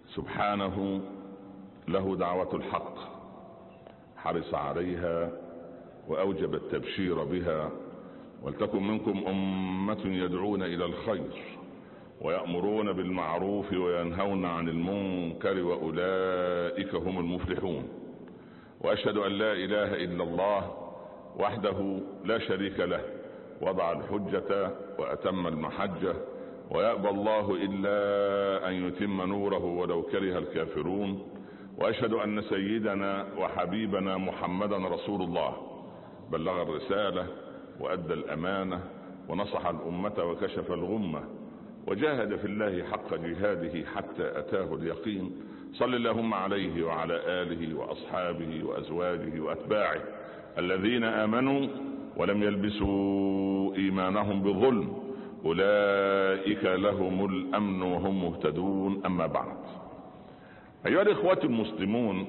سبحانه له دعوة الحق، حرص عليها وأوجب التبشير بها: ولتكن منكم أمة يدعون إلى الخير ويأمرون بالمعروف وينهون عن المنكر وأولئك هم المفلحون. وأشهد أن لا إله إلا الله وحده لا شريك له، وضع الحجة وأتم المحجة، ويأبى الله إلا أن يتم نوره ولو كره الكافرون. وأشهد أن سيدنا وحبيبنا محمدا رسول الله، بلغ الرسالة وأدى الأمانة ونصح الأمة وكشف الغمة، وجاهد في الله حق جهاده حتى أتاه اليقين. صل اللهم عليه وعلى آله وأصحابه وأزواجه وأتباعه الذين آمنوا ولم يلبسوا إيمانهم بظلم، أولئك لهم الأمن وهم مهتدون. أما بعد، أيها الإخوة المسلمون،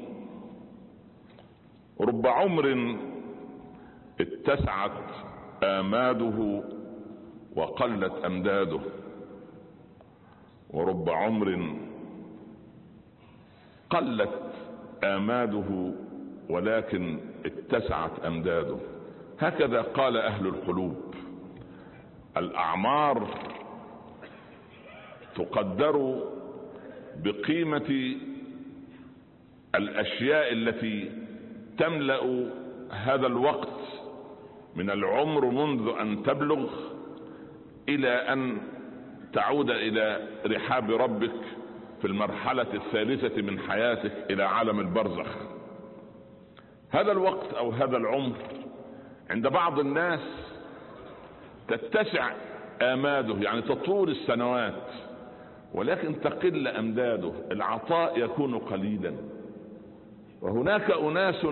رب عمر اتسعت آماده وقلت أمداده، ورب عمر قلت آماده ولكن اتسعت أمداده. هكذا قال أهل القلوب: الأعمار تقدر بقيمة الأشياء التي تملأ هذا الوقت من العمر منذ أن تبلغ إلى أن تعود إلى رحاب ربك في المرحلة الثالثة من حياتك إلى عالم البرزخ. هذا الوقت أو هذا العمر عند بعض الناس تتسع آماده، يعني تطول السنوات، ولكن تقل أمداده، العطاء يكون قليلا. وهناك أناس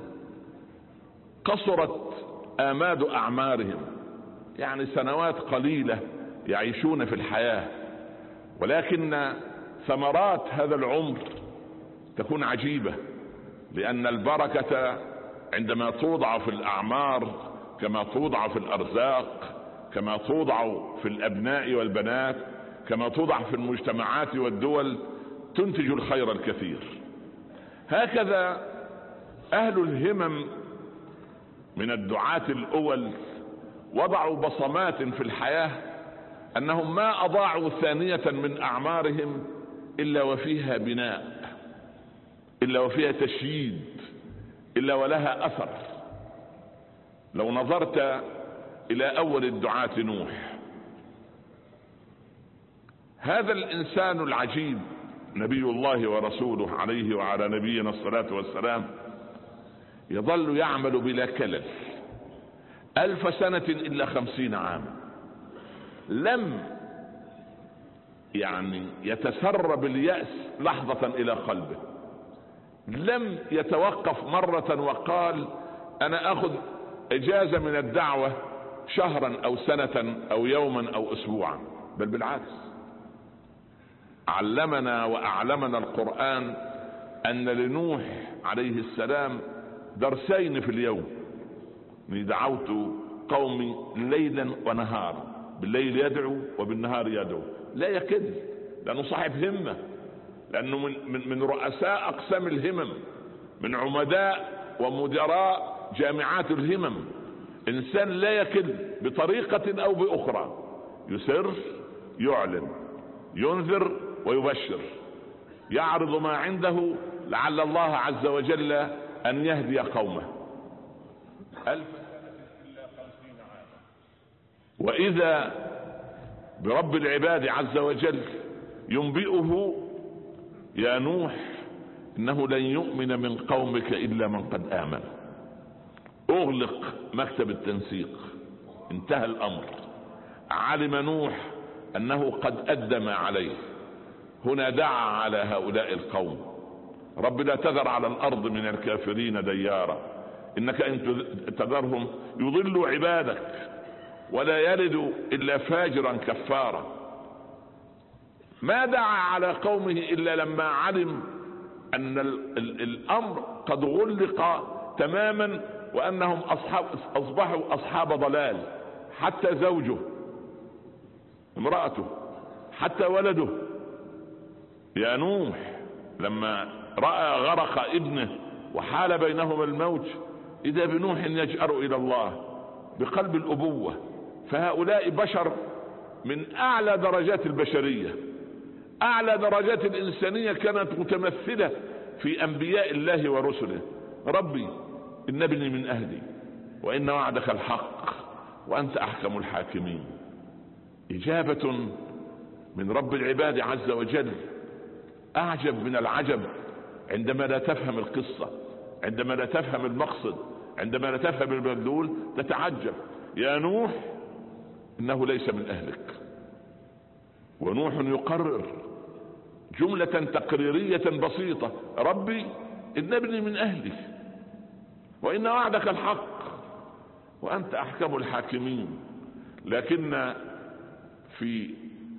قصرت آماد أعمارهم، يعني سنوات قليلة يعيشون في الحياة، ولكن ثمرات هذا العمر تكون عجيبة، لأن البركة عندما توضع في الأعمار كما توضع في الأرزاق، كما توضع في الأبناء والبنات، كما توضع في المجتمعات والدول، تنتج الخير الكثير. هكذا أهل الهمم من الدعاة الأول وضعوا بصمات في الحياة أنهم ما أضاعوا ثانية من أعمارهم إلا وفيها بناء، إلا وفيها تشييد، إلا ولها أثر. لو نظرت إلى أول الدعاة نوح، هذا الإنسان العجيب نبي الله ورسوله عليه وعلى نبينا الصلاة والسلام يظل يعمل بلا كلل 1000 سنة إلا 50 عاما، لم يتسرب اليأس لحظة إلى قلبه، لم يتوقف مرة وقال أنا أخذ إجازة من الدعوة شهرا أو سنة أو يوما أو أسبوعا، بل بالعكس، علمنا وأعلمنا القرآن أن لنوح عليه السلام درسين في اليوم: دعوت قومي ليلا ونهارا، بالليل يدعو وبالنهار يدعو، لا يكل، لأنه صاحب همة، لأنه من رؤساء أقسام الهمم، من عمداء ومدراء جامعات الهمم، إنسان لا يكل بطريقة أو بأخرى، يسر، يعلن، ينذر ويبشر، يعرض ما عنده لعل الله عز وجل أن يهدي قومه. 1000 سنة إلا 50 عاما. وإذا برب العباد عز وجل ينبئه: يا نوح إنه لن يؤمن من قومك إلا من قد آمن. أغلق مكتب التنسيق، انتهى الأمر، علم نوح أنه قد أدى ما عليه. هنا دعا على هؤلاء القوم: رب لا تذر على الأرض من الكافرين ديارا، إنك إن تذرهم يضلوا عبادك ولا يلدوا إلا فاجرا كفارا. ما دعا على قومه إلا لما علم أن الأمر قد غلق تماما، وأنهم أصبحوا أصحاب ضلال، حتى زوجه، امرأته، حتى ولده. يا نوح لما رأى غرق ابنه وحال بينهما الموج إذا بنوح يجأر إلى الله بقلب الأبوة. فهؤلاء بشر من أعلى درجات البشرية، أعلى درجات الإنسانية كانت متمثلة في أنبياء الله ورسله. ربي إن ابني من أهلي وإن وعدك الحق وأنت أحكم الحاكمين. إجابة من رب العباد عز وجل أعجب من العجب عندما لا تفهم القصة، عندما لا تفهم المقصد، عندما لا تفهم المدلول تتعجب. يا نوح إنه ليس من أهلك. ونوح يقرر جملة تقريرية بسيطة: ربي إن ابني من أهلي وإن وعدك الحق وأنت أحكم الحاكمين. لكن في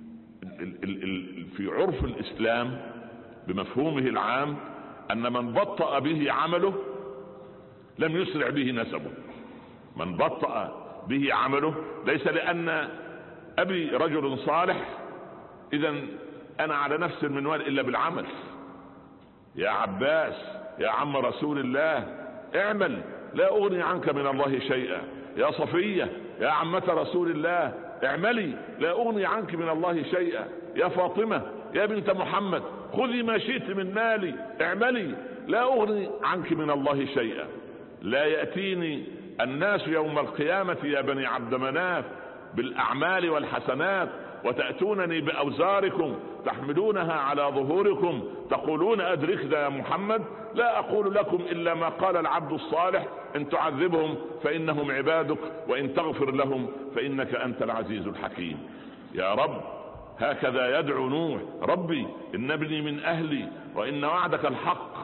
عرف الإسلام بمفهومه العام أن من بطأ به عمله لم يسرع به نسبه. من بطأ به عمله ليس لأن أبي رجل صالح إذن أنا على نفس المنوال إلا بالعمل. يا عباس يا عم رسول الله اعمل لا أغني عنك من الله شيئا. يا صفية يا عمة رسول الله اعملي لا أغني عنك من الله شيئا. يا فاطمة يا بنت محمد خذي ما شئت من مالي اعملي لا أغني عنك من الله شيئا. لا يأتيني الناس يوم القيامة يا بني عبد مناف بالأعمال والحسنات وتأتونني بأوزاركم تحملونها على ظهوركم تقولون أدركنا يا محمد. لا أقول لكم إلا ما قال العبد الصالح: إن تعذبهم فإنهم عبادك وإن تغفر لهم فإنك أنت العزيز الحكيم. يا رب هكذا يدعو نوح: ربي إن ابني من أهلي وإن وعدك الحق،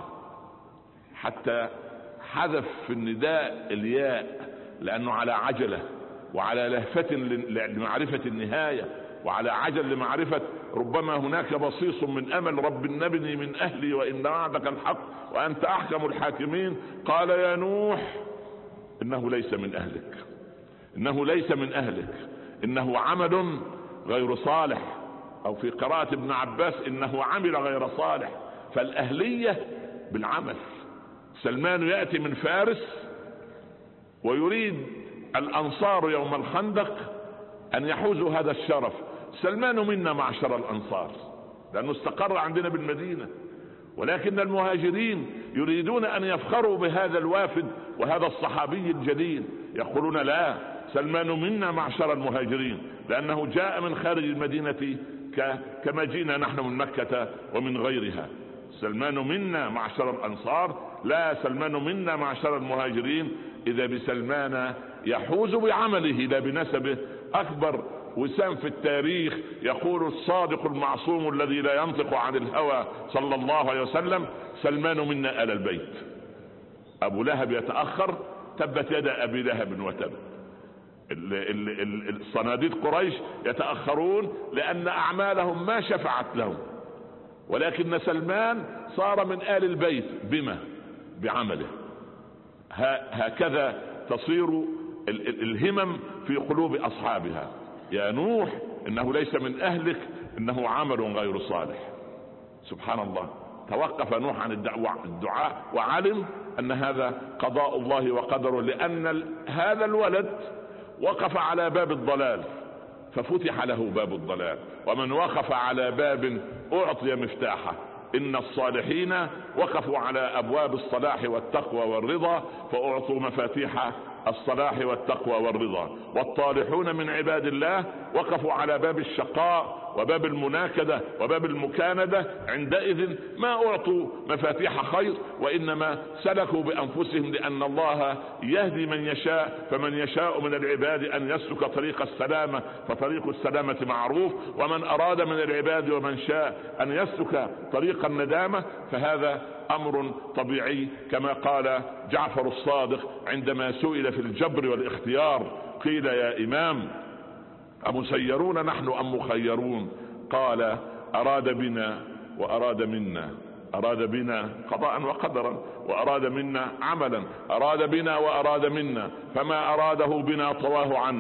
حتى حذف في النداء الياء لأنه على عجلة وعلى لهفة لمعرفة النهاية وعلى عجل لمعرفة ربما هناك بصيص من أمل. رب إن ابني من أهلي وإن وعدك الحق وأنت أحكم الحاكمين. قال: يا نوح إنه ليس من أهلك، إنه ليس من أهلك، إنه عمل غير صالح، أو في قراءة ابن عباس إنه عمل غير صالح. فالأهلية بالعمل. سلمان يأتي من فارس ويريد الأنصار يوم الخندق أن يحوزوا هذا الشرف. سلمان منا معشر الأنصار لأنه استقر عندنا بالمدينة، ولكن المهاجرين يريدون أن يفخروا بهذا الوافد وهذا الصحابي الجليل. يقولون: لا، سلمان منا معشر المهاجرين لأنه جاء من خارج المدينة كما جئنا نحن من مكة ومن غيرها. سلمان منا معشر الأنصار، لا، سلمان منا معشر المهاجرين. إذا بسلمان يحوز بعمله لا بنسبه. أكبر وسام في التاريخ يقول الصادق المعصوم الذي لا ينطق عن الهوى صلى الله عليه وسلم: سلمان منا آل البيت. أبو لهب يتأخر، تبت يد أبي لهب وتب. الصناديد قريش يتأخرون لأن أعمالهم ما شفعت لهم، ولكن سلمان صار من آل البيت بما؟ بعمله. هكذا تصير الهمم في قلوب أصحابها. يا نوح إنه ليس من أهلك إنه عمل غير صالح. سبحان الله، توقف نوح عن الدعاء وعلم أن هذا قضاء الله وقدره، لأن هذا الولد وقف على باب الضلال ففتح له باب الضلال، ومن وقف على باب أعطي مفتاحه. إن الصالحين وقفوا على أبواب الصلاح والتقوى والرضا فأعطوا مفاتيح الصلاح والتقوى والرضا. والطالحون من عباد الله وقفوا على باب الشقاء وباب المناكدة وباب المكاندة، عندئذ ما أعطوا مفاتيح خير وإنما سلكوا بأنفسهم، لأن الله يهدي من يشاء، فمن يشاء من العباد أن يسلك طريق السلامة فطريق السلامة معروف، ومن أراد من العباد ومن شاء أن يسلك طريق الندامة فهذا أمر طبيعي. كما قال جعفر الصادق عندما سئل في الجبر والاختيار قيل: يا إمام أمسيرون نحن أم مخيرون؟ قال: أراد بنا وأراد منا، أراد بنا قضاء وقدرا وأراد منا عملا، أراد بنا وأراد منا، فما أراده بنا طواه عنا،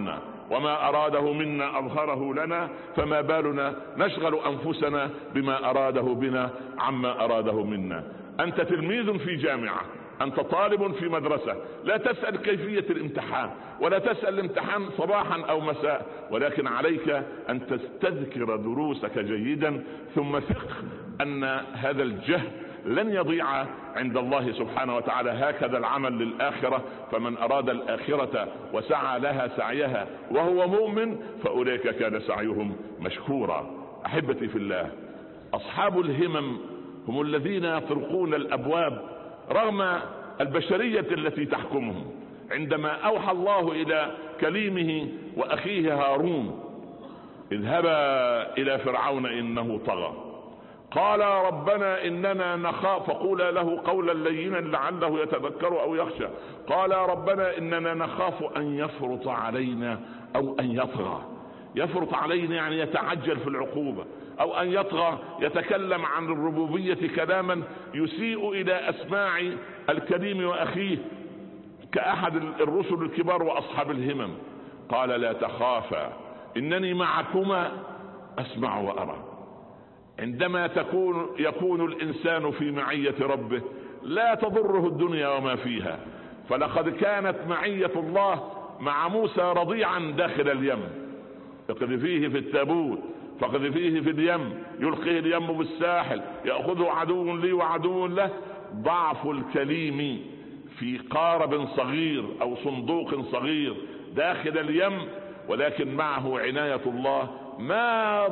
وما أراده منا أظهره لنا، فما بالنا نشغل أنفسنا بما أراده بنا عما أراده منا. أنت تلميذ في جامعة، أنت طالب في مدرسة، لا تسأل كيفية الامتحان ولا تسأل الامتحان صباحا أو مساء، ولكن عليك أن تستذكر دروسك جيدا، ثم ثق أن هذا الجهد لن يضيع عند الله سبحانه وتعالى. هكذا العمل للآخرة، فمن أراد الآخرة وسعى لها سعيها وهو مؤمن فأولئك كان سعيهم مشكورا. أحبتي في الله، أصحاب الهمم هم الذين يطرقون الأبواب رغم البشرية التي تحكمهم. عندما أوحى الله إلى كليمه وأخيه هارون: اذهبا إلى فرعون إنه طغى، قال ربنا إننا نخاف، فقولا له قولا لينا لعله يتذكر أو يخشى. قال ربنا إننا نخاف أن يفرط علينا أو أن يطغى. يفرط علينا يعني يتعجل في العقوبة، أو أن يطغى يتكلم عن الربوبية كلاما يسيء إلى أسماع الكريم وأخيه كأحد الرسل الكبار وأصحاب الهمم. قال لا تخافا إنني معكما أسمع وأرى. عندما يكون الإنسان في معية ربه لا تضره الدنيا وما فيها. فلقد كانت معية الله مع موسى رضيعا داخل اليم، اقذفيه في التابوت فاقذفيه في اليم يلقيه اليم بالساحل يأخذه عدو لي وعدو له. ضعف الكليم في قارب صغير أو صندوق صغير داخل اليم، ولكن معه عناية الله ما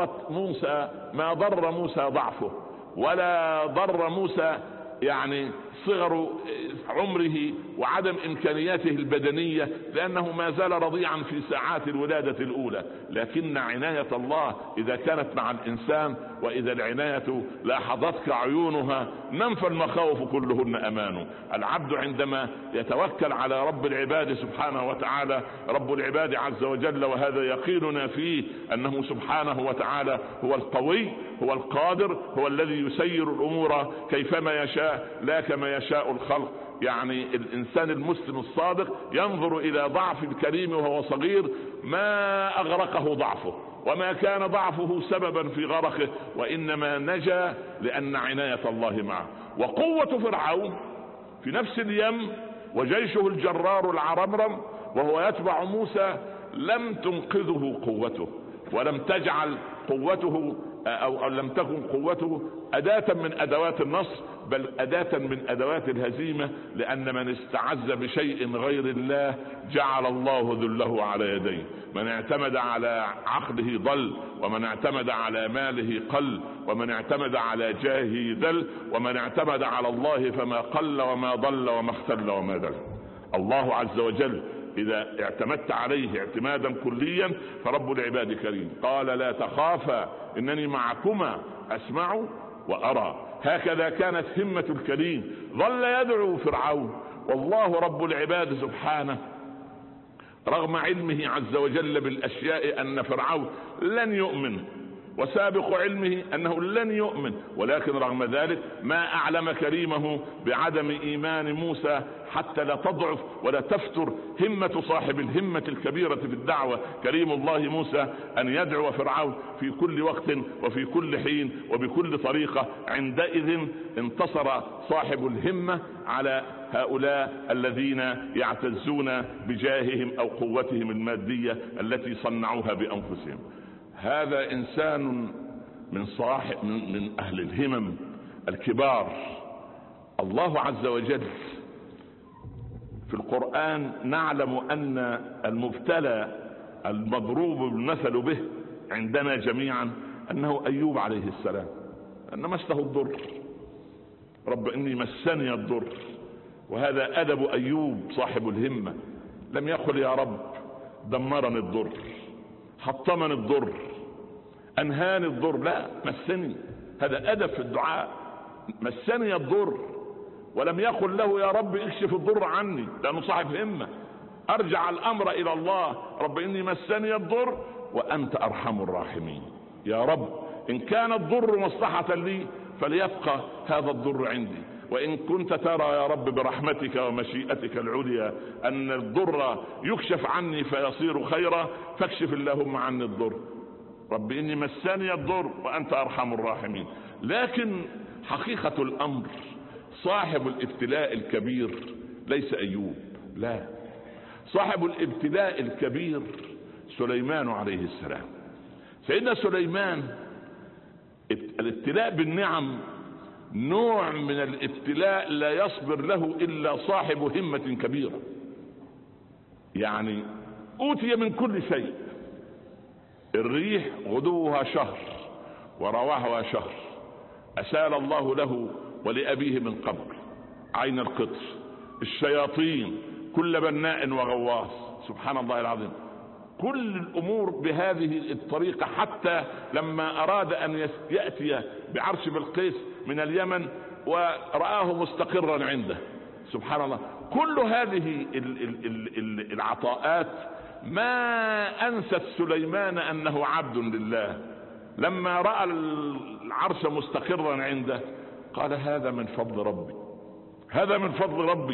ضر موسى ضعفه، ولا ضر موسى يعني صغر عمره وعدم إمكانياته البدنية، لأنه ما زال رضيعا في ساعات الولادة الأولى. لكن عناية الله إذا كانت مع الإنسان، وإذا العناية لاحظتك عيونها ننفى المخاوف كلهن أمان. العبد عندما يتوكل على رب العباد سبحانه وتعالى، رب العباد عز وجل، وهذا يقيننا فيه أنه سبحانه وتعالى هو القوي، هو القادر، هو الذي يسير الأمور كيفما يشاء لا كما يشاء الخلق. يعني الإنسان المسلم الصادق ينظر إلى ضعف الكريم وهو صغير ما أغرقه ضعفه، وما كان ضعفه سببا في غرقه، وإنما نجا لأن عناية الله معه. وقوة فرعون في نفس اليم وجيشه الجرار العرمرم وهو يتبع موسى لم تنقذه قوته، ولم تجعل قوته أو لم تكن قوته أداة من أدوات النصر، بل أداة من أدوات الهزيمة، لأن من استعز بشيء غير الله جعل الله ذله على يديه. من اعتمد على عقله ضل، ومن اعتمد على ماله قل، ومن اعتمد على جاهه ذل، ومن اعتمد على الله فما قل وما ضل وما اختل وما دل. الله عز وجل إذا اعتمدت عليه اعتمادا كليا فرب العباد كريم. قال لا تخافا إنني معكما أسمع وأرى. هكذا كانت همة الكريم. ظل يدعو فرعون، والله رب العباد سبحانه رغم علمه عز وجل بالأشياء أن فرعون لن يؤمن، وسابق علمه أنه لن يؤمن، ولكن رغم ذلك ما أعلم كريمه بعدم إيمان موسى حتى لا تضعف ولا تفتر همة صاحب الهمة الكبيرة في الدعوة كريم الله موسى أن يدعو فرعون في كل وقت وفي كل حين وبكل طريقة. عندئذ انتصر صاحب الهمة على هؤلاء الذين يعتزون بجاههم أو قوتهم المادية التي صنعوها بأنفسهم. هذا إنسان من أهل الهمم الكبار. الله عز وجل في القرآن نعلم أن المبتلى المضروب المثل به عندنا جميعا أنه أيوب عليه السلام، أن مسه الضر، رب إني مسني الضر. وهذا أدب أيوب صاحب الهمة، لم يقل يا رب دمرني الضر، حطمني الضر، أنهاني الضر، لا، مسني. هذا أدب في الدعاء، مسني الضر، ولم يقل له يا رب اكشف الضر عني، لأنه صاحب همة. أرجع الأمر إلى الله، رب إني مسني الضر وأنت أرحم الراحمين. يا رب إن كان الضر مصلحة لي فليبقى هذا الضر عندي، وإن كنت ترى يا رب برحمتك ومشيئتك العليا أن الضر يكشف عني فيصير خيرا فاكشف اللهم عني الضر. رب إني مسني الضر وأنت أرحم الراحمين. لكن حقيقة الأمر صاحب الابتلاء الكبير ليس أيوب، لا، صاحب الابتلاء الكبير سليمان عليه السلام. سيدنا سليمان الابتلاء بالنعم نوع من الابتلاء لا يصبر له إلا صاحب همة كبيرة، يعني أوتي من كل شيء، الريح غدوها شهر ورواحها شهر، أسال الله له ولأبيه من قبل عين القطر، الشياطين كل بناء وغواص، سبحان الله العظيم، كل الأمور بهذه الطريقة. حتى لما أراد أن يأتي بعرش بلقيس من اليمن ورآه مستقرا عنده، سبحان الله، كل هذه العطاءات ما أنست سليمان أنه عبد لله. لما رأى العرش مستقرا عنده قال هذا من فضل ربي، هذا من فضل ربي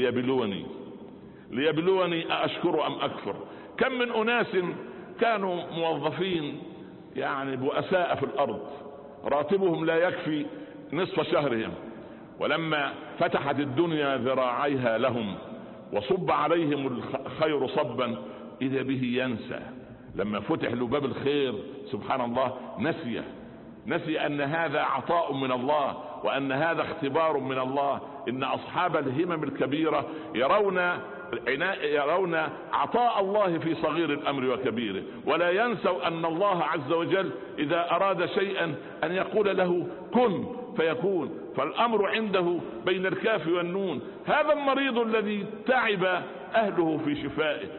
ليبلوني أأشكر أم أكفر. كم من أناس كانوا موظفين يعني بؤساء في الأرض، راتبهم لا يكفي نصف شهرهم، ولما فتحت الدنيا ذراعيها لهم وصب عليهم الخير صبا إذا به ينسى. لما فتح له باب الخير سبحان الله نسي أن هذا عطاء من الله وأن هذا اختبار من الله. إن أصحاب الهمم الكبيرة يرون عطاء الله في صغير الأمر وكبيره، ولا ينسوا أن الله عز وجل إذا أراد شيئا أن يقول له كن فيكون، فالأمر عنده بين الكاف والنون. هذا المريض الذي تعب أهله في شفائه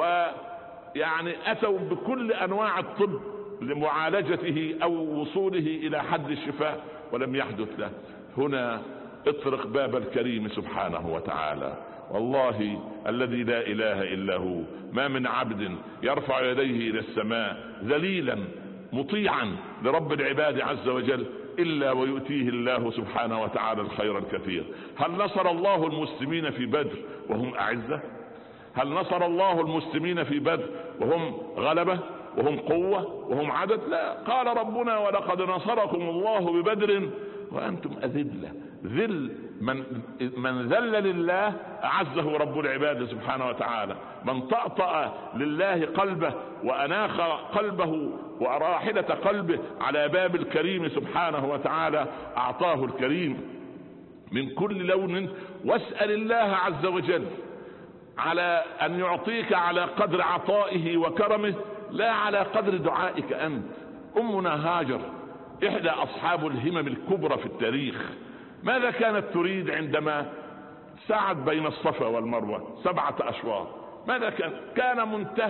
ويعني أتوا بكل أنواع الطب لمعالجته أو وصوله إلى حد الشفاء ولم يحدث له، هنا اطرق باب الكريم سبحانه وتعالى. والله الذي لا إله إلا هو ما من عبد يرفع يديه إلى السماء ذليلا مطيعا لرب العباد عز وجل إلا ويؤتيه الله سبحانه وتعالى الخير الكثير. هل نصر الله المسلمين في بدر وهم أعزة؟ هل نصر الله المسلمين في بدر وهم غلبة وهم قوة وهم عدد؟ لا، قال ربنا ولقد نصركم الله ببدر وأنتم أذلة. ذل من ذل لله أعزه رب العباد سبحانه وتعالى. من طأطأ لله قلبه وأناخ قلبه وراحلة قلبه على باب الكريم سبحانه وتعالى أعطاه الكريم من كل لون. واسأل الله عز وجل على أن يعطيك على قدر عطائه وكرمه لا على قدر دعائك أنت. أمنا هاجر إحدى أصحاب الهمم الكبرى في التاريخ ماذا كانت تريد عندما سعت بين الصفا والمروة 7 أشواط؟ ماذا كان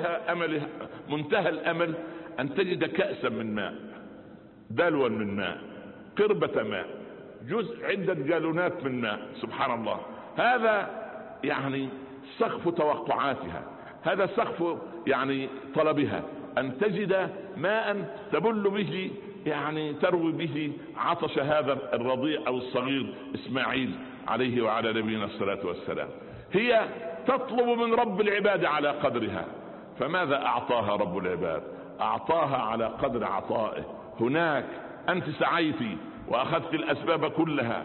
منتهى الأمل أن تجد كأسا من ماء، دلوا من ماء، قربة ماء، جزء عدة جالونات من ماء، سبحان الله. هذا يعني سقف توقعاتها، هذا سقف يعني طلبها أن تجد ماء تبل به يعني تروي به عطش هذا الرضيع أو الصغير إسماعيل عليه وعلى نبينا الصلاة والسلام. هي تطلب من رب العباد على قدرها، فماذا أعطاها رب العباد؟ أعطاها على قدر عطائه. هناك أنت سعيتي وأخذت الأسباب كلها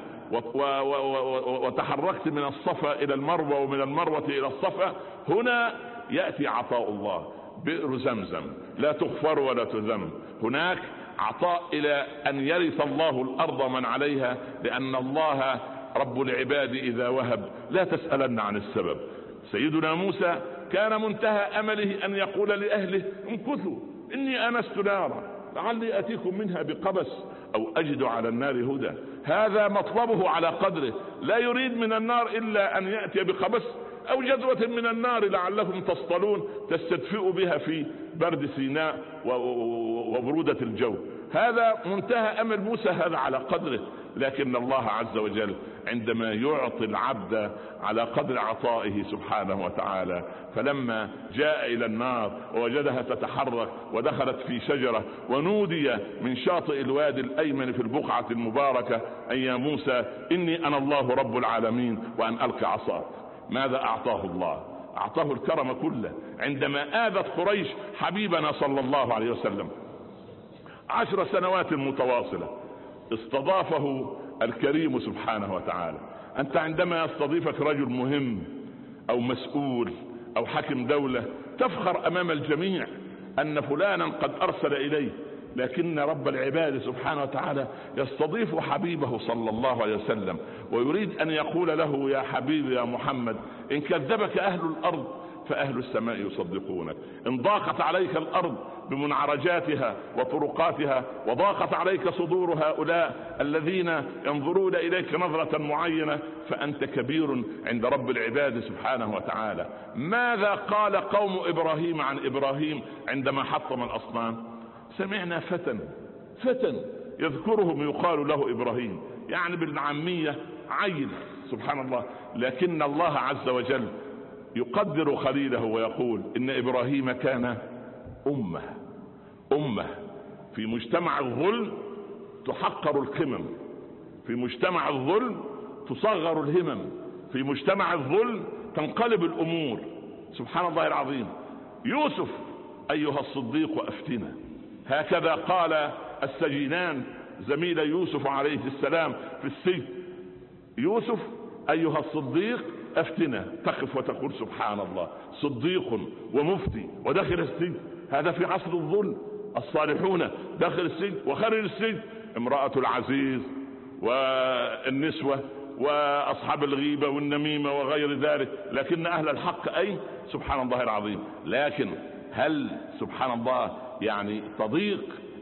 وتحركت من الصفا إلى المروة ومن المروة إلى الصفا، هنا يأتي عطاء الله. بئر زمزم لا تغفر ولا تذم، هناك عطاء إلى أن يرث الله الأرض من عليها، لأن الله رب العباد إذا وهب لا تسألن عن السبب. سيدنا موسى كان منتهى أمله أن يقول لأهله امكثوا إني آنست نارا لعلي أتيكم منها بقبس أو أجد على النار هدى. هذا مطلبه على قدره، لا يريد من النار إلا أن يأتي بقبس أو جذوة من النار لعلكم تصطلون تستدفئوا بها في برد سيناء وبرودة الجو. هذا منتهى أمل موسى، هذا على قدره. لكن الله عز وجل عندما يعطي العبد على قدر عطائه سبحانه وتعالى، فلما جاء إلى النار ووجدها تتحرك ودخلت في شجرة ونودي من شاطئ الوادي الأيمن في البقعة المباركة أن يا موسى إني أنا الله رب العالمين وأن ألقي عصاك، ماذا أعطاه الله؟ أعطاه الكرم كله. عندما آذت قريش حبيبنا صلى الله عليه وسلم 10 سنوات متواصلة استضافه الكريم سبحانه وتعالى. أنت عندما يستضيفك رجل مهم أو مسؤول أو حاكم دولة تفخر أمام الجميع أن فلانا قد أرسل إليه، لكن رب العباد سبحانه وتعالى يستضيف حبيبه صلى الله عليه وسلم ويريد أن يقول له يا حبيبي يا محمد إن كذبك أهل الأرض فأهل السماء يصدقونك، إن ضاقت عليك الأرض بمنعرجاتها وطرقاتها وضاقت عليك صدور هؤلاء الذين ينظرون إليك نظرة معينة فأنت كبير عند رب العباد سبحانه وتعالى. ماذا قال قوم إبراهيم عن إبراهيم عندما حطم الأصنام؟ سمعنا فتى يذكرهم يقال له إبراهيم، يعني بالعامية عيل سبحان الله، لكن الله عز وجل يقدر خليله ويقول إن إبراهيم كان أمة في مجتمع الظلم تحقر القمم، في مجتمع الظلم تصغر الهمم، في مجتمع الظلم تنقلب الأمور سبحان الله العظيم. يوسف أيها الصديق أفتنا، هكذا قال السجينان زميل يوسف عليه السلام في السجن، يوسف أيها الصديق أفتنا، تقف وتقول سبحان الله صديق ومفتي وداخل السجن، هذا في عصر الظلم. الصالحون داخل السجن وخارج السجن، امرأة العزيز والنسوة وأصحاب الغيبة والنميمة وغير ذلك، لكن أهل الحق أي سبحان الله العظيم. لكن هل سبحان الله يعني تضيق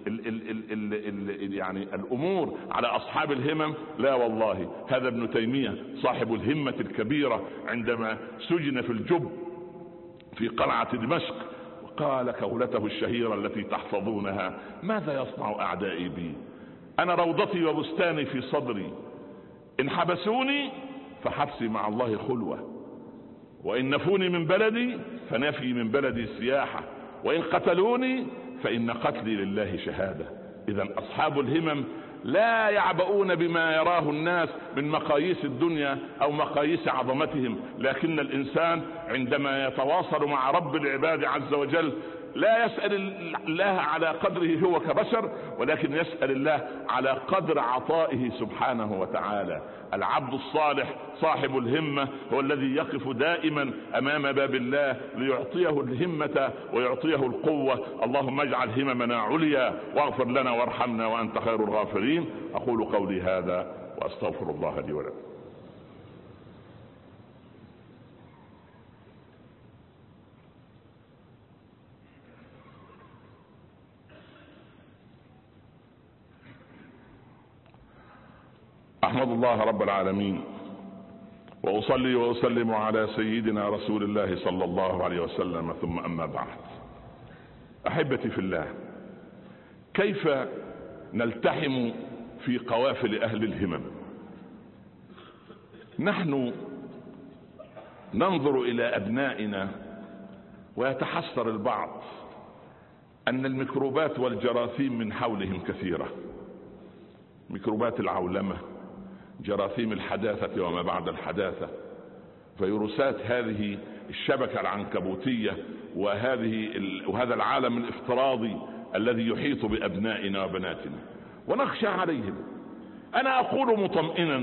يعني الأمور على أصحاب الهمم؟ لا والله. هذا ابن تيمية صاحب الهمة الكبيرة عندما سجن في الجب في قلعة دمشق وقال قولته الشهيرة التي تحفظونها: ماذا يصنع أعدائي بي؟ أنا روضتي وبستاني في صدري، إن حبسوني فحبسي مع الله خلوة، وإن نفوني من بلدي فنفي من بلدي سياحة، وإن قتلوني فإن قتلي لله شهادة. إذن أصحاب الهمم لا يعبؤون بما يراه الناس من مقاييس الدنيا أو مقاييس عظمتهم، لكن الإنسان عندما يتواصل مع رب العباد عز وجل لا يسأل الله على قدره هو كبشر، ولكن يسأل الله على قدر عطائه سبحانه وتعالى. العبد الصالح صاحب الهمة هو الذي يقف دائما أمام باب الله ليعطيه الهمة ويعطيه القوة. اللهم اجعل هممنا عليا واغفر لنا وارحمنا وأنت خير الغافرين. أقول قولي هذا وأستغفر الله لي ولكم. أحمد الله رب العالمين وأصلي وأسلم على سيدنا رسول الله صلى الله عليه وسلم، ثم أما بعد. أحبتي في الله، كيف نلتحم في قوافل أهل الهمم؟ نحن ننظر إلى أبنائنا ويتحسر البعض أن الميكروبات والجراثيم من حولهم كثيرة، ميكروبات العولمة، جراثيم الحداثة وما بعد الحداثة، فيروسات هذه الشبكة العنكبوتية وهذا العالم الافتراضي الذي يحيط بأبنائنا وبناتنا، ونخشى عليهم. أنا أقول مطمئنا: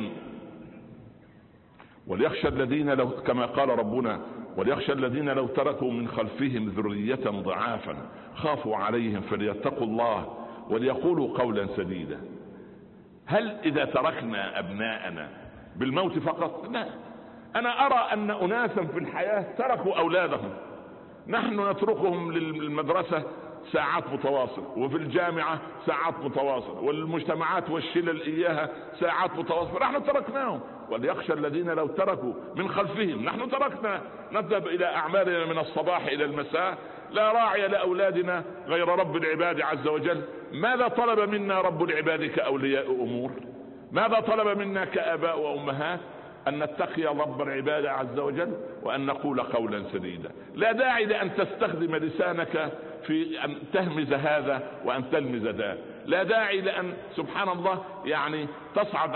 وليخشى الذين لو كما قال ربنا: وليخشى الذين لو تركوا من خلفهم ذرية ضعافا خافوا عليهم فليتقوا الله وليقولوا قولا سديدا. هل إذا تركنا أبناءنا بالموت فقط؟ لا، أنا أرى أن أناسا في الحياة تركوا أولادهم. نحن نتركهم للمدرسة ساعات متواصلة، وفي الجامعة ساعات متواصلة، والمجتمعات والشلل إياها ساعات متواصلة، نحن تركناهم. وليخشى الذين لو تركوا من خلفهم، نحن تركنا نذهب إلى أعمالنا من الصباح إلى المساء، لا راعي لأولادنا غير رب العباد عز وجل. ماذا طلب منا رب العباد كأولياء أمور؟ ماذا طلب منا كآباء وأمهات؟ أن نتقي رب العباد عز وجل وأن نقول قولا سديدا. لا داعي لأن تستخدم لسانك في أن تهمز هذا وأن تلمز ذاك. لا داعي لأن سبحان الله يعني تصعد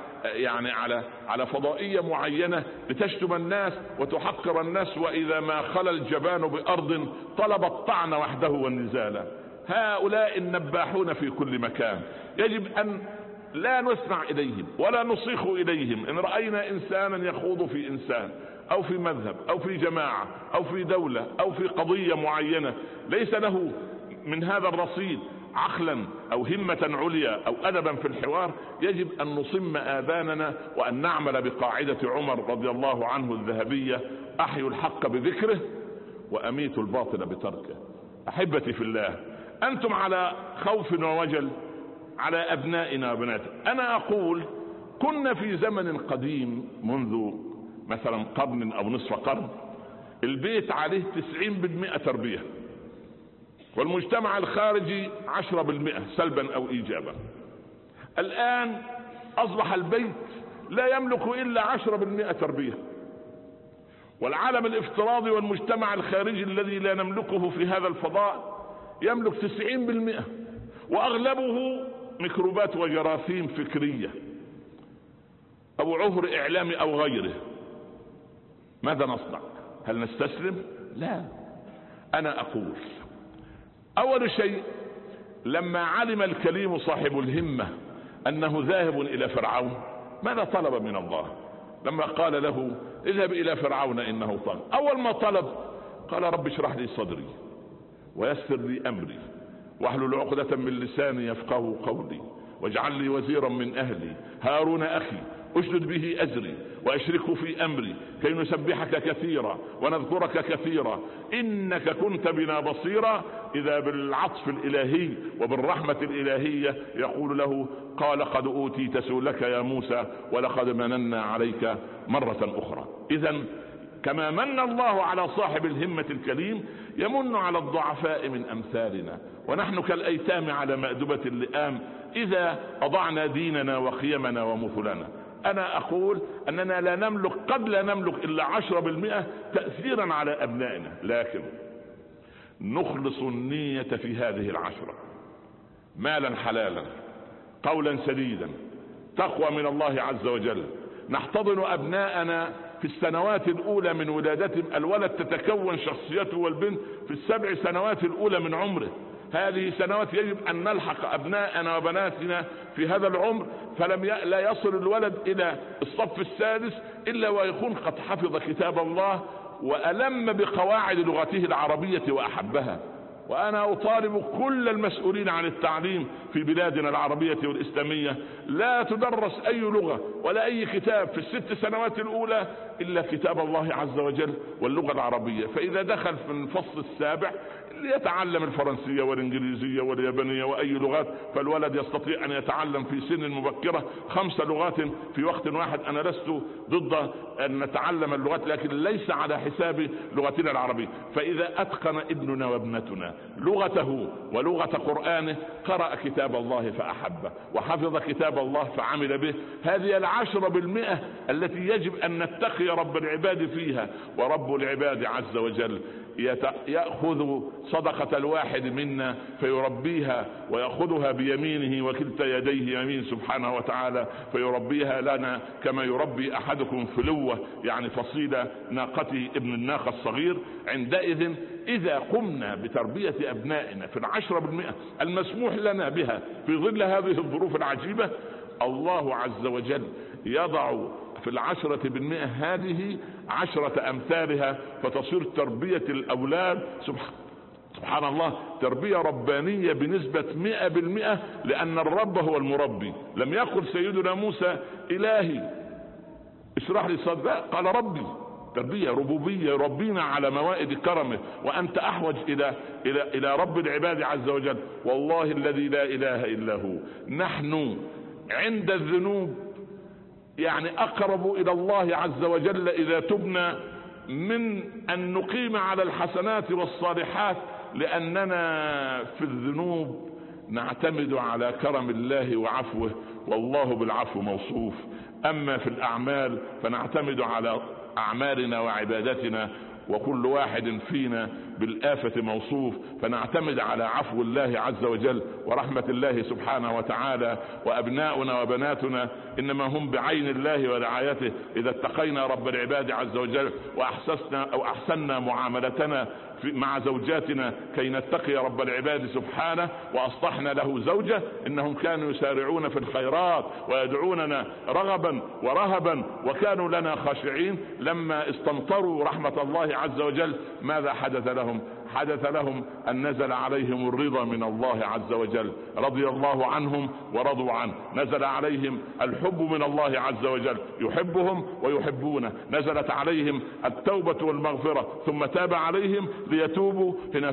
على فضائية معينة لتشتم الناس وتحقر الناس، وإذا ما خلى الجبان بأرض طلب الطعن وحده والنزال. هؤلاء النباحون في كل مكان يجب أن لا نسمع إليهم ولا نصيخ إليهم. إن رأينا إنسانا يخوض في إنسان أو في مذهب أو في جماعة أو في دولة أو في قضية معينة ليس له من هذا الرصيد عقلا أو همة عليا أو أدبا في الحوار، يجب أن نصم آذاننا وأن نعمل بقاعدة عمر رضي الله عنه الذهبية: أحيوا الحق بذكره وأميتوا الباطل بتركه. أحبتي في الله، أنتم على خوف ووجل على أبنائنا وبناتنا. أنا أقول كنا في زمن قديم منذ مثلا قرن أو نصف قرن البيت عليه 90% تربية، والمجتمع الخارجي 10% سلبا أو إيجابا. الآن أصبح البيت لا يملك إلا 10% تربية، والعالم الافتراضي والمجتمع الخارجي الذي لا نملكه في هذا الفضاء يملك 90%، وأغلبه ميكروبات وجراثيم فكرية أو عهر إعلامي أو غيره. ماذا نصنع؟ هل نستسلم؟ لا. أنا أقول أول شيء، لما علم الكليم صاحب الهمة أنه ذاهب إلى فرعون ماذا طلب من الله؟ لما قال له اذهب إلى فرعون إنه طغى، أول ما طلب قال رب اشرح لي صدري ويسر لي أمري واحلل عقدة من لساني يفقه قولي واجعل لي وزيرا من أهلي هارون أخي أشدد به أزري وأشركه في أمري كي نسبحك كثيرا ونذكرك كثيرا إنك كنت بنا بصيرا. إذا بالعطف الإلهي وبالرحمة الإلهية يقول له قال قد أوتيت سؤلك يا موسى ولقد مننا عليك مرة أخرى. إذن كما من الله على صاحب الهمة الكريم يمن على الضعفاء من أمثالنا، ونحن كالأيتام على مأدبة اللئام إذا أضعنا ديننا وقيمنا ومثلنا. أنا أقول أننا لا نملك، قد لا نملك إلا 10% تأثيرا على أبنائنا، لكن نخلص النية في هذه 10: مالا حلالا، قولا سديدا، تقوى من الله عز وجل. نحتضن أبناءنا في السنوات الأولى من ولادتهم. الولد تتكون شخصيته والبنت في 7 سنوات الأولى من عمره. هذه سنوات يجب أن نلحق أبناءنا وبناتنا في هذا العمر، لا يصل الولد إلى الصف السادس إلا ويكون قد حفظ كتاب الله وألم بقواعد لغته العربية وأحبها. وأنا أطالب كل المسؤولين عن التعليم في بلادنا العربية والإسلامية: لا تدرس أي لغة ولا أي كتاب في ال6 سنوات الأولى إلا كتاب الله عز وجل واللغة العربية. فإذا دخل في الفصل السابع يتعلم الفرنسية والإنجليزية واليابانية وأي لغات، فالولد يستطيع أن يتعلم في سن مبكرة 5 لغات في وقت واحد. أنا لست ضد أن نتعلم اللغات، لكن ليس على حساب لغتنا العربية. فإذا أتقن ابننا وابنتنا لغته ولغة قرآنه، قرأ كتاب الله فأحبه وحفظ كتاب الله فعمل به، هذه 10% التي يجب أن نتقي رب العباد فيها. ورب العباد عز وجل يأخذ صدقة الواحد منا فيربيها ويأخذها بيمينه وكلتا يديه يمين سبحانه وتعالى فيربيها لنا كما يربي أحدكم فلوة، يعني فصيل ناقته ابن الناقة الصغير. عندئذ إذا قمنا بتربية أبنائنا في 10% المسموح لنا بها في ظل هذه الظروف العجيبة، الله عز وجل يضع في 10% هذه 10 أمثالها، فتصير تربية الأولاد سبحان الله تربية ربانية بنسبة 100%، لأن الرب هو المربي. لم يقل سيدنا موسى إلهي اشرح لي صدري، قال ربي. تربية ربوبية يربينا على موائد كرمه، وأنت أحوج إلى رب العباد عز وجل. والله الذي لا إله إلا هو نحن عند الذنوب يعني أقرب إلى الله عز وجل إذا تبنا من أن نقيم على الحسنات والصالحات، لأننا في الذنوب نعتمد على كرم الله وعفوه والله بالعفو موصوف. أما في الأعمال فنعتمد على أعمالنا وعبادتنا، وكل واحد فينا بالآفة موصوف، فنعتمد على عفو الله عز وجل ورحمة الله سبحانه وتعالى. وأبناؤنا وبناتنا إنما هم بعين الله ورعايته إذا اتقينا رب العباد عز وجل وأحسننا معاملتنا مع زوجاتنا كي نتقي رب العباد سبحانه، وأصلحنا له زوجة. إنهم كانوا يسارعون في الخيرات ويدعوننا رغبا ورهبا وكانوا لنا خاشعين. لما استمطروا رحمة الله عز وجل ماذا حدث لهم؟ حدث لهم أن نزل عليهم الرضا من الله عز وجل، رضي الله عنهم ورضوا عنه. نزل عليهم الحب من الله عز وجل، يحبهم ويحبونه. نزلت عليهم التوبة والمغفرة ثم تاب عليهم ليتوبوا.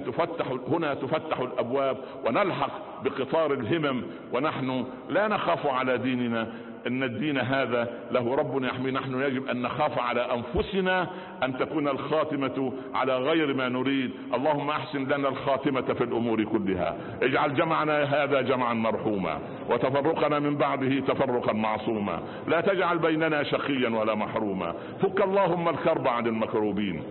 هنا تفتح الأبواب ونلحق بقطار الهمم، ونحن لا نخاف على ديننا، ان الدين هذا له رب يحمي. نحن يجب ان نخاف على انفسنا ان تكون الخاتمة على غير ما نريد. اللهم احسن لنا الخاتمة في الامور كلها. اجعل جمعنا هذا جمعا مرحوما وتفرقنا من بعده تفرقا معصوما. لا تجعل بيننا شقيا ولا محروما. فك اللهم الكرب عن المكروبين.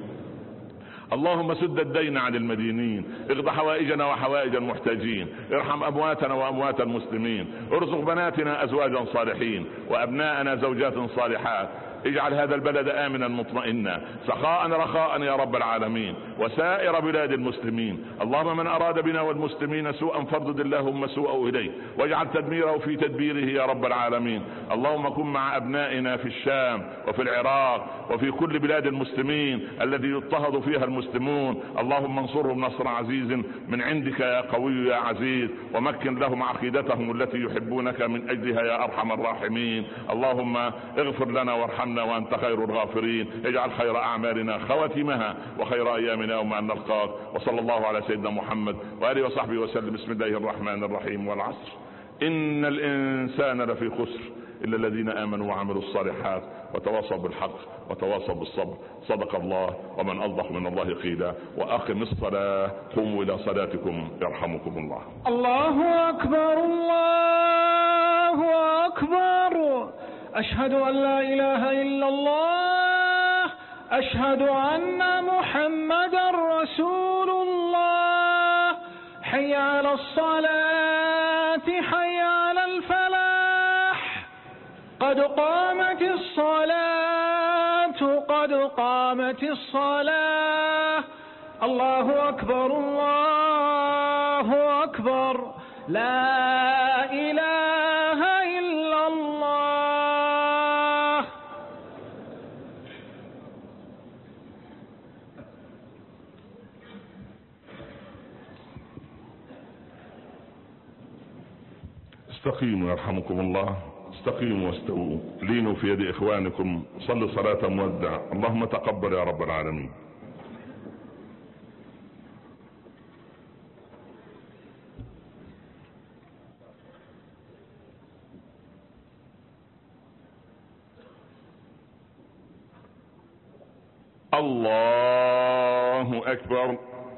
اللهم سد الدين عن المدينين. اقض حوائجنا وحوائج المحتاجين. ارحم امواتنا واموات المسلمين. ارزق بناتنا ازواجا صالحين وابناءنا زوجات صالحات. اجعل هذا البلد آمنا مطمئنا سخاء رخاء يا رب العالمين، وسائر بلاد المسلمين. اللهم من أراد بنا والمسلمين سوءا فاردد اللهم سوءه إليه واجعل تدميره في تدبيره يا رب العالمين. اللهم كن مع أبنائنا في الشام وفي العراق وفي كل بلاد المسلمين الذي يضطهد فيها المسلمون. اللهم انصرهم نصر عزيز من عندك يا قوي يا عزيز، ومكن لهم عقيدتهم التي يحبونك من أجلها يا أرحم الراحمين. اللهم اغفر لنا وارحمنا وأنت خير الغافرين. اجعل خير أعمالنا خواتمها وخير أيامنا يوم أن نلقاك. وصلى الله على سيدنا محمد وآله وصحبه وسلم. بسم الله الرحمن الرحيم. والعصر إن الإنسان لفي خسر إلا الذين آمنوا وعملوا الصالحات وتواصوا بالحق وتواصوا بالصبر. صدق الله ومن أصدق من الله قيلا. وأقم الصلاة قوموا إلى صلاتكم يرحمكم الله. الله أكبر الله أكبر. أشهد أن لا إله إلا الله. أشهد أن محمدا رسول الله. حي على الصلاة حي على الفلاح. قد قامت الصلاة قد قامت الصلاة. الله أكبر الله أكبر. لا إله إلا الله. استقيموا يرحمكم الله. استقيموا واستووا. لينوا في يد إخوانكم. صلوا صلاة مودع. اللهم تقبل يا رب العالمين. الله أكبر.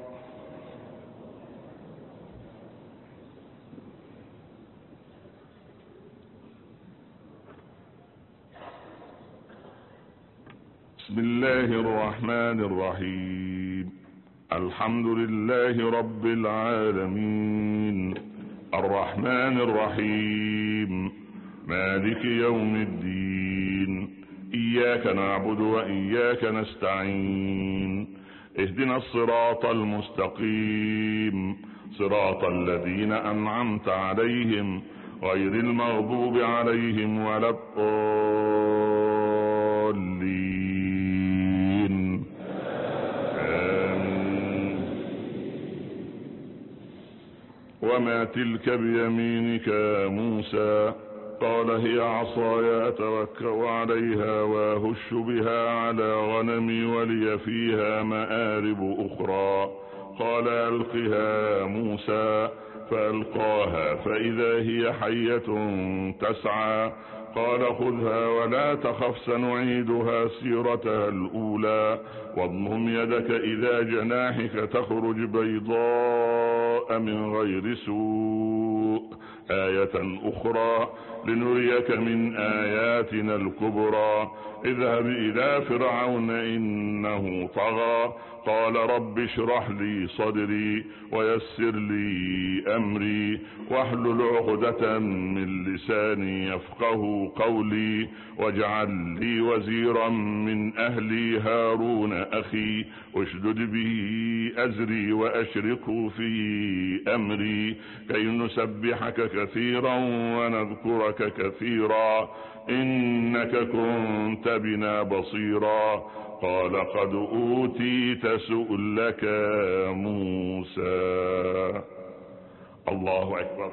بسم الله الرحمن الرحيم. الحمد لله رب العالمين الرحمن الرحيم مالك يوم الدين. إياك نعبد وإياك نستعين. اهدنا الصراط المستقيم صراط الذين أنعمت عليهم غير المغضوب عليهم ولا الضالين. آمين. وما تلك بيمينك يا موسى؟ قال هي عصاي أتوكأ عليها وأهش بها على غنمي ولي فيها مآرب أخرى. قال ألقها يا موسى فألقاها فإذا هي حية تسعى. قال خذها ولا تخف سنعيدها سيرتها الأولى واضمم يدك إلى جناحك تخرج بيضاء من غير سوء آية أخرى لنريك من آياتنا الكبرى. اذهب إلى فرعون إنه طغى قال رب اشرح لي صدري ويسر لي أمري واحلل عقدة من لساني يفقه قولي واجعل لي وزيرا من أهلي هارون أخي اشدد به أزري وأشركه في أمري كي نسبحك كثيرا ونذكرك كثيرا إنك كنت بنا بصيرا. قال قد أوتيت سؤلك موسى. الله أكبر.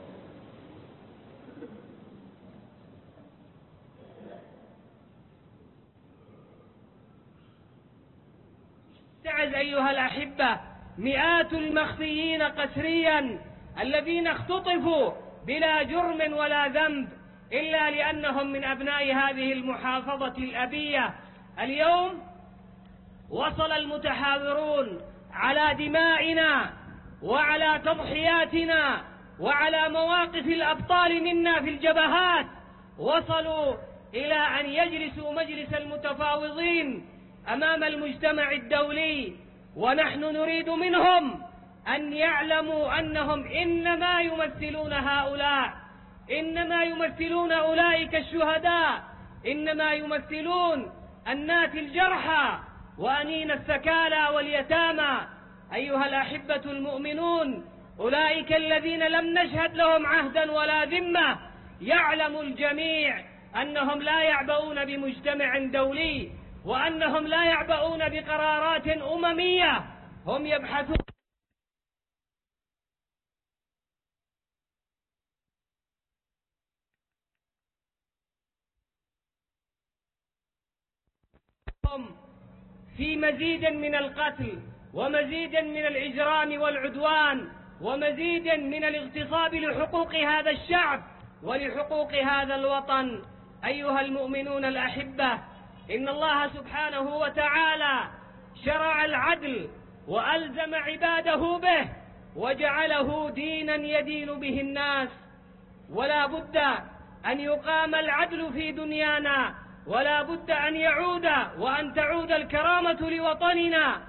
تعز أيها الأحبة مئات المخفيين قسريا الذين اختطفوا بلا جرم ولا ذنب إلا لأنهم من أبناء هذه المحافظة الأبية. اليوم وصل المتحاورون على دمائنا وعلى تضحياتنا وعلى مواقف الأبطال منا في الجبهات، وصلوا إلى أن يجلسوا مجلس المتفاوضين أمام المجتمع الدولي، ونحن نريد منهم أن يعلموا أنهم إنما يمثلون هؤلاء، إنما يمثلون أولئك الشهداء، إنما يمثلون الناس الجرحى وأنين الثكالى واليتامى. أيها الأحبة المؤمنون، أولئك الذين لم نشهد لهم عهدا ولا ذمة يعلم الجميع أنهم لا يعبؤون بمجتمع دولي، وأنهم لا يعبؤون بقرارات أممية، هم يبحثون في مزيد من القتل ومزيد من الإجرام والعدوان ومزيد من الاغتصاب لحقوق هذا الشعب ولحقوق هذا الوطن. أيها المؤمنون الأحبة، إن الله سبحانه وتعالى شرع العدل وألزم عباده به وجعله دينا يدين به الناس، ولا بد أن يقام العدل في دنيانا، ولا بد أن يعود وأن تعود الكرامة لوطننا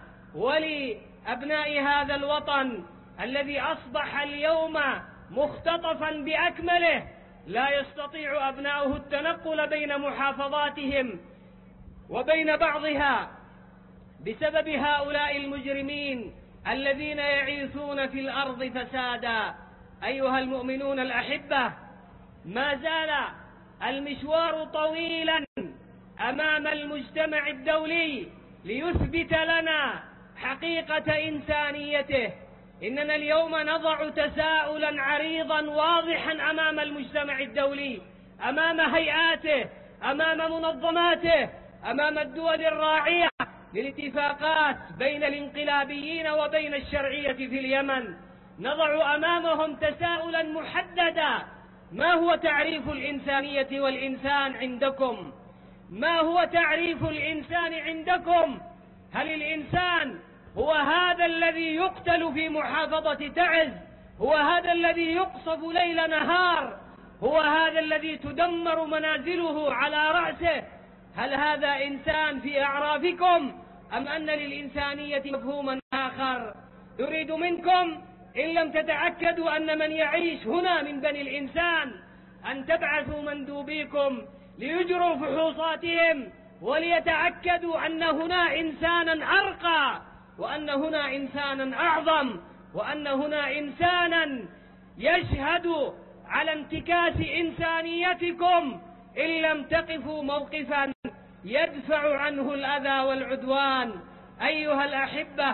ولأبناء هذا الوطن الذي أصبح اليوم مختطفا بأكمله، لا يستطيع أبناؤه التنقل بين محافظاتهم وبين بعضها بسبب هؤلاء المجرمين الذين يعيثون في الأرض فسادا. أيها المؤمنون الأحبة، ما زال المشوار طويلا أمام المجتمع الدولي ليثبت لنا حقيقة إنسانيته. إننا اليوم نضع تساؤلا عريضا واضحا أمام المجتمع الدولي، أمام هيئاته، أمام منظماته، أمام الدول الراعية للاتفاقات بين الانقلابيين وبين الشرعية في اليمن. نضع أمامهم تساؤلا محددا: ما هو تعريف الإنسانية والإنسان عندكم؟ ما هو تعريف الإنسان عندكم؟ هل الإنسان هو هذا الذي يقتل في محافظة تعز؟ هو هذا الذي يقصف ليل نهار؟ هو هذا الذي تدمر منازله على رأسه؟ هل هذا إنسان في أعرافكم، أم أن للإنسانية مفهوما آخر؟ نريد منكم إن لم تتأكدوا أن من يعيش هنا من بني الإنسان أن تبعثوا مندوبيكم ليجروا فحوصاتهم وليتأكدوا أن هنا إنسانا أرقى، وأن هنا إنسانا أعظم، وأن هنا إنسانا يشهد على انتكاس إنسانيتكم إن لم تقفوا موقفا يدفع عنه الأذى والعدوان. أيها الأحبة،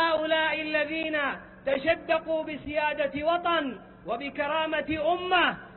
هؤلاء الذين تشدقوا بسيادة وطن وبكرامة أمة